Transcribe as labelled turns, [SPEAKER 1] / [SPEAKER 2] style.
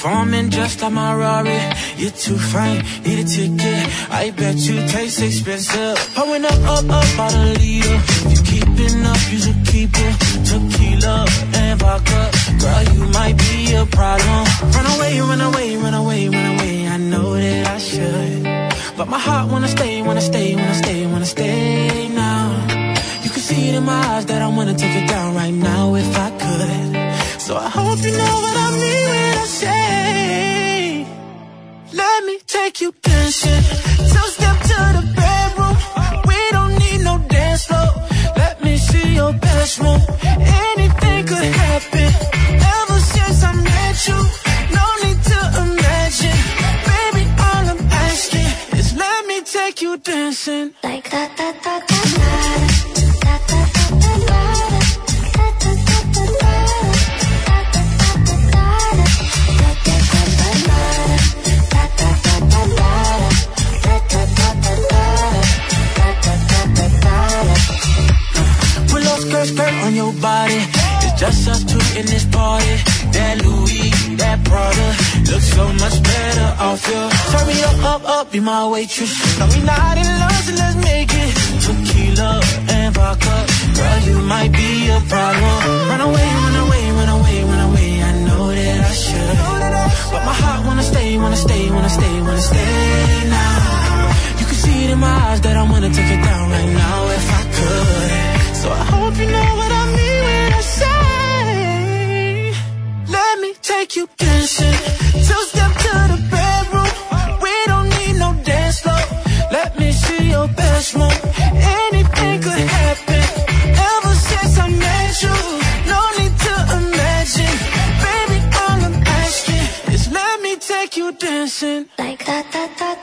[SPEAKER 1] Performing just like my Rari. You're too fine, need a ticket. I bet you taste expensive. Pouring up, about a liter. If you keeping up, you should keep it. Tequila and vodka. Girl, you might be a problem. Run away, run away, run away, run away. I know that I should, but my heart wanna stay, wanna stay, wanna stay, wanna stay now. You can see it in my eyes that I wanna take it down right now if I could. So I hope you know what I mean when I say, let me take you dancing. Two-step to the bedroom. We don't need no dance floor. Let me see your best move. Anything could happen. Ever since I met you, no need to imagine. Baby, all I'm asking is let me take you dancing.
[SPEAKER 2] Like that, that, that, that, that.
[SPEAKER 1] Skirt on your body, it's just us two in this party. That Louis, that Prada, looks so much better off you. Turn me up, be my waitress. No, we not in love, so let's make it. Tequila and vodka, girl, you might be a problem. Run away, run away, run away, run away. I know that I should, but my heart wanna stay, wanna stay, wanna stay, wanna stay now. You can see it in my eyes that I wanna take it down right now if I could. So I hope you know what I mean when I say, let me take you dancing. Two-step to the bedroom. We don't need no dance floor. Let me see your best move. Anything could happen. Ever since I met you, no need to imagine. Baby, all I'm asking is let me take you dancing.
[SPEAKER 2] Like that, that, that.